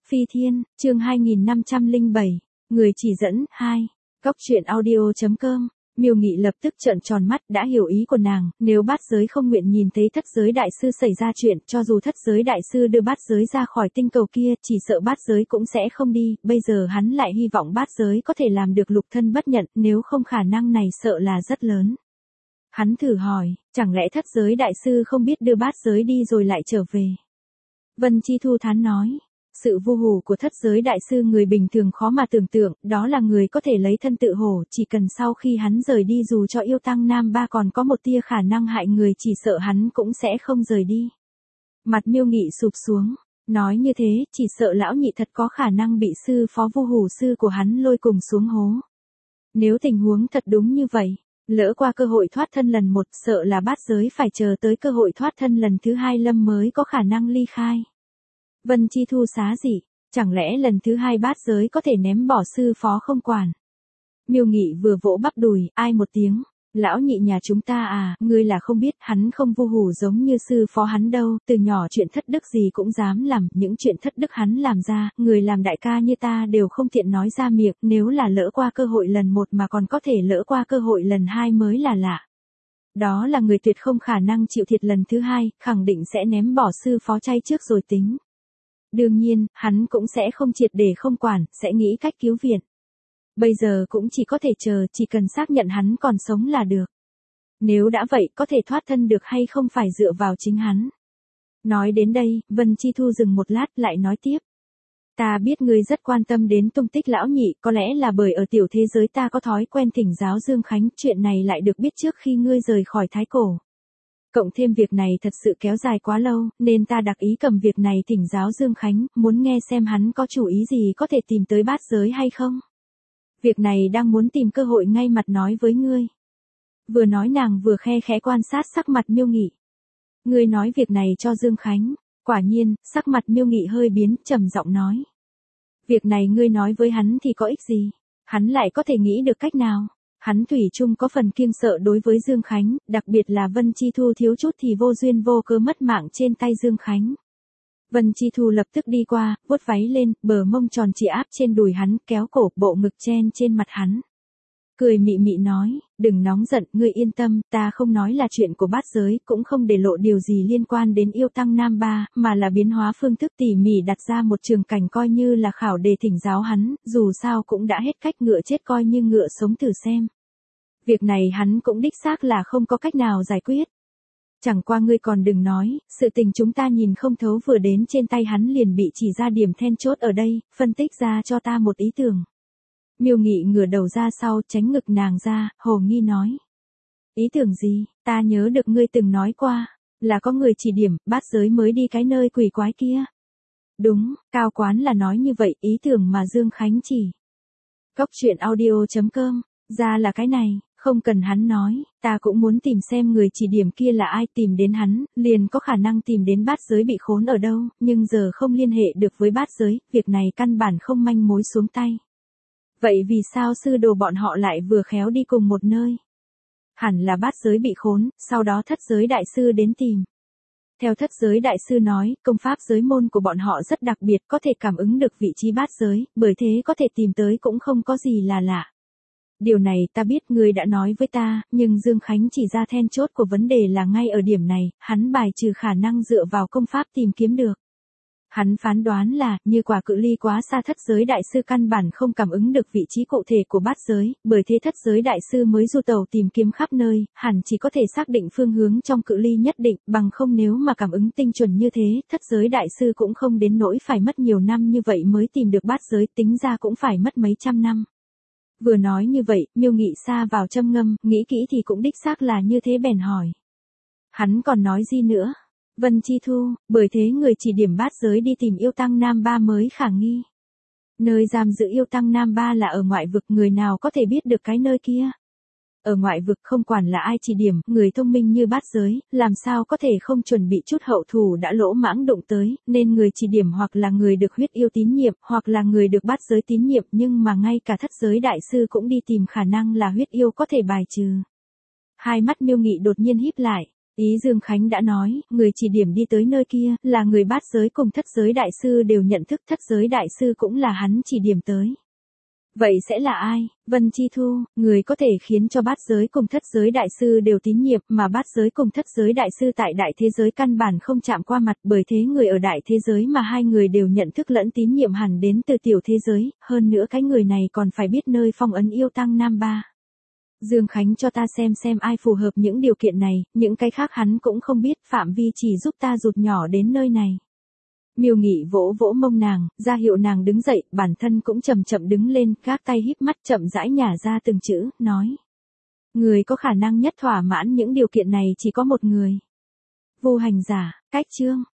Phi Thiên, chương 2507, người chỉ dẫn, 2. Cóc truyện audio.com. Miêu Nghị lập tức trợn tròn mắt, đã hiểu ý của nàng, nếu bát giới không nguyện nhìn thấy thất giới đại sư xảy ra chuyện, cho dù thất giới đại sư đưa bát giới ra khỏi tinh cầu kia, chỉ sợ bát giới cũng sẽ không đi, bây giờ hắn lại hy vọng bát giới có thể làm được lục thân bất nhận, nếu không khả năng này sợ là rất lớn. Hắn thử hỏi, chẳng lẽ thất giới đại sư không biết đưa bát giới đi rồi lại trở về? Vân Chi Thu thán nói. Sự vô hủ của thất giới đại sư người bình thường khó mà tưởng tượng, đó là người có thể lấy thân tự hổ, chỉ cần sau khi hắn rời đi dù cho yêu tăng Nam Ba còn có một tia khả năng hại người, chỉ sợ hắn cũng sẽ không rời đi. Mặt Miêu Nghị sụp xuống, nói như thế, chỉ sợ lão nhị thật có khả năng bị sư phó vô hủ sư của hắn lôi cùng xuống hố. Nếu tình huống thật đúng như vậy, lỡ qua cơ hội thoát thân lần một, sợ là bát giới phải chờ tới cơ hội thoát thân lần thứ hai lâm mới có khả năng ly khai. Vân Chi Thu xá dị, chẳng lẽ lần thứ hai bát giới có thể ném bỏ sư phó không quản? Miêu Nghị vừa vỗ bắp đùi, ai một tiếng, lão nhị nhà chúng ta à, ngươi là không biết, hắn không vô hủ giống như sư phó hắn đâu, từ nhỏ chuyện thất đức gì cũng dám làm, những chuyện thất đức hắn làm ra, người làm đại ca như ta đều không tiện nói ra miệng, nếu là lỡ qua cơ hội lần một mà còn có thể lỡ qua cơ hội lần hai mới là lạ. Đó là người tuyệt không khả năng chịu thiệt lần thứ hai, khẳng định sẽ ném bỏ sư phó chay trước rồi tính. Đương nhiên, hắn cũng sẽ không triệt để không quản, sẽ nghĩ cách cứu viện. Bây giờ cũng chỉ có thể chờ, chỉ cần xác nhận hắn còn sống là được. Nếu đã vậy, có thể thoát thân được hay không phải dựa vào chính hắn. Nói đến đây, Vân Chi Thu dừng một lát lại nói tiếp. Ta biết ngươi rất quan tâm đến tung tích lão nhị, có lẽ là bởi ở tiểu thế giới ta có thói quen thỉnh giáo Dương Khánh, chuyện này lại được biết trước khi ngươi rời khỏi Thái Cổ. Cộng thêm việc này thật sự kéo dài quá lâu, nên ta đặc ý cầm việc này thỉnh giáo Dương Khánh, muốn nghe xem hắn có chủ ý gì có thể tìm tới bát giới hay không. Việc này đang muốn tìm cơ hội ngay mặt nói với ngươi. Vừa nói nàng vừa khe khẽ quan sát sắc mặt Miêu Nghị. Ngươi nói việc này cho Dương Khánh, quả nhiên, sắc mặt Miêu Nghị hơi biến, trầm giọng nói. Việc này ngươi nói với hắn thì có ích gì? Hắn lại có thể nghĩ được cách nào? Hắn thủy chung có phần kiêng sợ đối với Dương Khánh, đặc biệt là Vân Chi Thu thiếu chút thì vô duyên vô cớ mất mạng trên tay Dương Khánh. Vân Chi Thu lập tức đi qua, vuốt váy lên, bờ mông tròn trịa áp trên đùi hắn, kéo cổ, bộ ngực chen trên mặt hắn. Cười mị mị nói, đừng nóng giận, ngươi yên tâm, ta không nói là chuyện của bát giới, cũng không để lộ điều gì liên quan đến yêu tăng Nam Ba, mà là biến hóa phương thức tỉ mỉ đặt ra một trường cảnh coi như là khảo đề thỉnh giáo hắn, dù sao cũng đã hết cách, ngựa chết coi như ngựa sống thử xem. Việc này hắn cũng đích xác là không có cách nào giải quyết. Chẳng qua ngươi còn đừng nói, sự tình chúng ta nhìn không thấu vừa đến trên tay hắn liền bị chỉ ra điểm then chốt ở đây, phân tích ra cho ta một ý tưởng. Miêu Nghị ngửa đầu ra sau, tránh ngực nàng ra, hồ nghi nói. Ý tưởng gì, ta nhớ được ngươi từng nói qua, là có người chỉ điểm, bát giới mới đi cái nơi quỷ quái kia. Đúng, cao quán là nói như vậy, ý tưởng mà Dương Khánh chỉ. Cóc truyện audio.com, ra là cái này. Không cần hắn nói, ta cũng muốn tìm xem người chỉ điểm kia là ai, tìm đến hắn, liền có khả năng tìm đến bát giới bị khốn ở đâu, nhưng giờ không liên hệ được với bát giới, việc này căn bản không manh mối xuống tay. Vậy vì sao sư đồ bọn họ lại vừa khéo đi cùng một nơi? Hẳn là bát giới bị khốn, sau đó thất giới đại sư đến tìm. Theo thất giới đại sư nói, công pháp giới môn của bọn họ rất đặc biệt, có thể cảm ứng được vị trí bát giới, bởi thế có thể tìm tới cũng không có gì là lạ. Điều này ta biết ngươi đã nói với ta, nhưng Dương Khánh chỉ ra then chốt của vấn đề là ngay ở điểm này, hắn bài trừ khả năng dựa vào công pháp tìm kiếm được. Hắn phán đoán là, như quả cự ly quá xa thất giới đại sư căn bản không cảm ứng được vị trí cụ thể của bát giới, bởi thế thất giới đại sư mới du tàu tìm kiếm khắp nơi, hẳn chỉ có thể xác định phương hướng trong cự ly nhất định, bằng không nếu mà cảm ứng tinh chuẩn như thế, thất giới đại sư cũng không đến nỗi phải mất nhiều năm như vậy mới tìm được bát giới, tính ra cũng phải mất mấy trăm năm. Vừa nói như vậy, Miêu Nghị xa vào châm ngâm, nghĩ kỹ thì cũng đích xác là như thế bèn hỏi. Hắn còn nói gì nữa? Vân Chi Thu, bởi thế người chỉ điểm bát giới đi tìm yêu tăng Nam Ba mới khả nghi. Nơi giam giữ yêu tăng Nam Ba là ở ngoại vực, người nào có thể biết được cái nơi kia? Ở ngoại vực không quản là ai chỉ điểm, người thông minh như bát giới, làm sao có thể không chuẩn bị chút hậu thủ đã lỗ mãng đụng tới, nên người chỉ điểm hoặc là người được huyết yêu tín nhiệm, hoặc là người được bát giới tín nhiệm, nhưng mà ngay cả thất giới đại sư cũng đi tìm, khả năng là huyết yêu có thể bài trừ. Hai mắt Miêu Nghị đột nhiên híp lại, Ý Dương Khánh đã nói, người chỉ điểm đi tới nơi kia, là người bát giới cùng thất giới đại sư đều nhận thức, thất giới đại sư cũng là hắn chỉ điểm tới. Vậy sẽ là ai? Vân Chi Thu, người có thể khiến cho bát giới cùng thất giới đại sư đều tín nhiệm, mà bát giới cùng thất giới đại sư tại đại thế giới căn bản không chạm qua mặt, bởi thế người ở đại thế giới mà hai người đều nhận thức lẫn tín nhiệm hẳn đến từ tiểu thế giới, hơn nữa cái người này còn phải biết nơi phong ấn yêu tăng Nam Ba. Dương Khánh cho ta xem ai phù hợp những điều kiện này, những cái khác hắn cũng không biết, phạm vi chỉ giúp ta rụt nhỏ đến nơi này. Miêu Nghị vỗ vỗ mông nàng, ra hiệu nàng đứng dậy, bản thân cũng chậm chậm đứng lên, gác tay híp mắt chậm rãi nhả ra từng chữ, nói. Người có khả năng nhất thỏa mãn những điều kiện này chỉ có một người. Vô Hành Giả, cách chương.